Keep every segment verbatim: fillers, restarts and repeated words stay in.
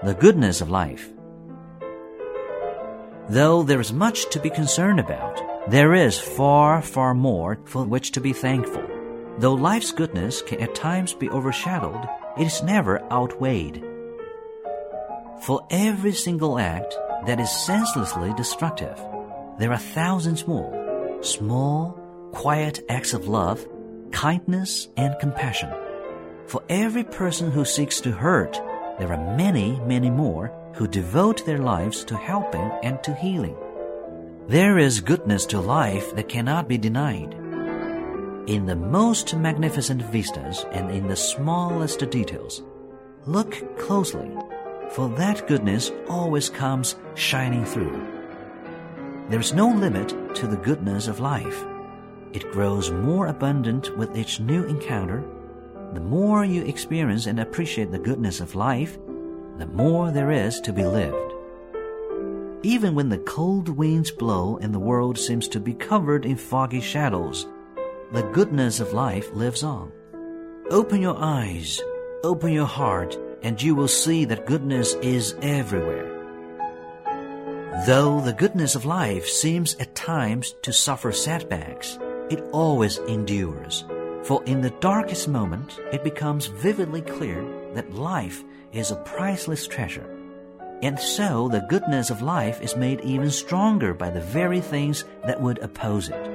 the goodness of life. Though there is much to be concerned about, there is far, far more for which to be thankful. Though life's goodness can at times be overshadowed, it is never outweighed. For every single act that is senselessly destructive, there are thousands more, small, quiet acts of love, kindness, and compassion. For every person who seeks to hurt, there are many, many more who devote their lives to helping and to healing. There is goodness to life that cannot be denied. In the most magnificent vistas and in the smallest details, look closely, for that goodness always comes shining through. There is no limit to the goodness of life. It grows more abundant with each new encounter. The more you experience and appreciate the goodness of life, the more there is to be lived. Even when the cold winds blow and the world seems to be covered in foggy shadows, the goodness of life lives on. Open your eyes, open your heart, and you will see that goodness is everywhere. Though the goodness of life seems at times to suffer setbacks, it always endures. For in the darkest moment, it becomes vividly clear that life is a priceless treasure. And so the goodness of life is made even stronger by the very things that would oppose it.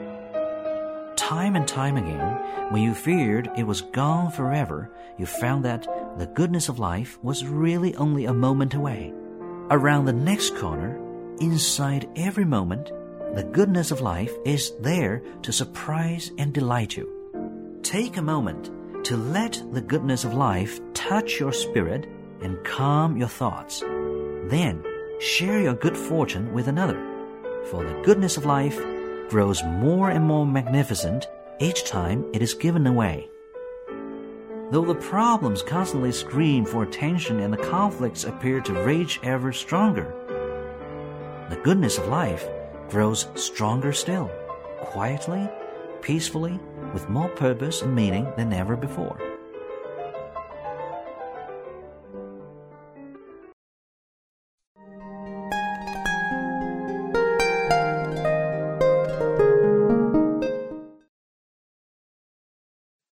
Time and time again, when you feared it was gone forever, you found that the goodness of life was really only a moment away. Around the next corner, inside every moment, the goodness of life is there to surprise and delight you. Take a moment to let the goodness of life touch your spirit and calm your thoughts. Then share your good fortune with another, for the goodness of life grows more and more magnificent each time it is given away. Though the problems constantly scream for attention and the conflicts appear to rage ever stronger, the goodness of life grows stronger still, quietly, peacefully, with more purpose and meaning than ever before.